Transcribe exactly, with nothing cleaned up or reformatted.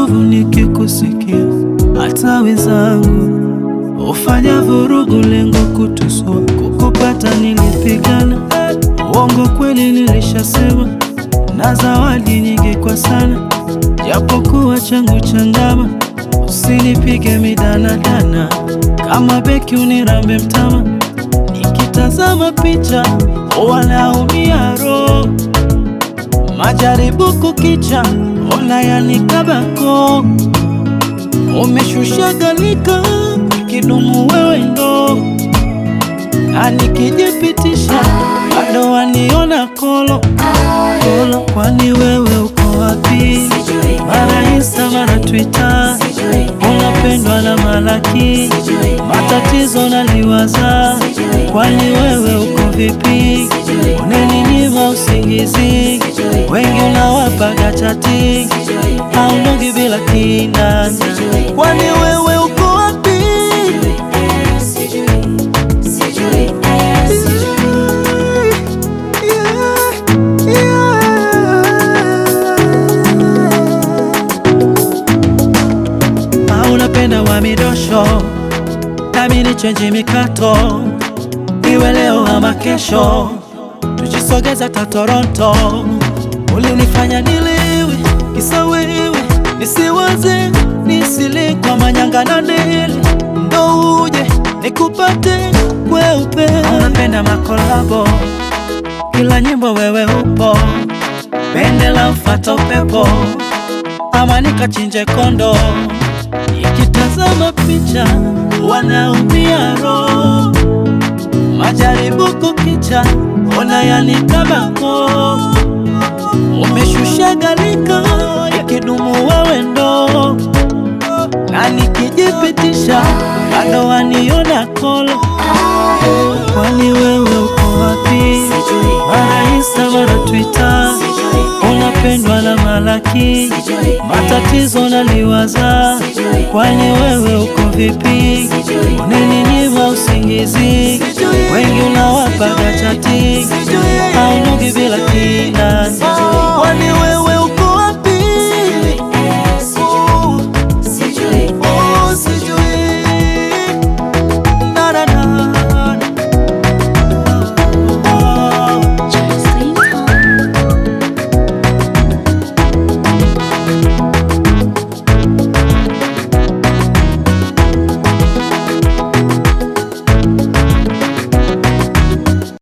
nguvu nikikusikia, hata wenzangu ufanya vurugu lengo kutusua. Kukupata nilipigana, uongo kweli nilishasema, na zawadi nyingi kwa sana, japokuwa changu changama. Usinipige midanadana, kama beki unirambe mtama, nikitazama picha wanaumia roho. Majaribu kukicha, ona yanikabako, umeshusha galika, kidumu wewe ndo, na nikijipitisha bado waniona kolo kolo. Kwani wewe uko wapi? Mara Insta mara Twitter, unapendwa na malaki, matatizo naliwaza. Kwani wewe uko vipi? Unaninyima usingizi, wengi unawapaga chati, haunogi bila kina. Kwani wewe uko wapi? Unapenda wa midosho, nami ni chenji mikato, iwe leo ama kesho, tujisogeza ta Toronto. Ulinifanya nilewe, kisa wewe, nisiwaze, nisile kwa manyanga na nele, ndo uje nikupate kweupe. Unapenda makolabo, kila nyimbo wewe upo, pendela ufata upepo, ama nikachinje kondo. Nikitazama picha wanaumia roho, majaribu kukicha, ona yanikabako, umeshusha galika, kidumu wewe ndo, na nikijipitisha bado waniona kolo. Kwani wewe uko wapi? Mara Insta mara Twitter, unapendwa na malaki, matatizo naliwaza. Kwani wewe uko vipi? Unaninyima usingizi, wengi unawapaga chati,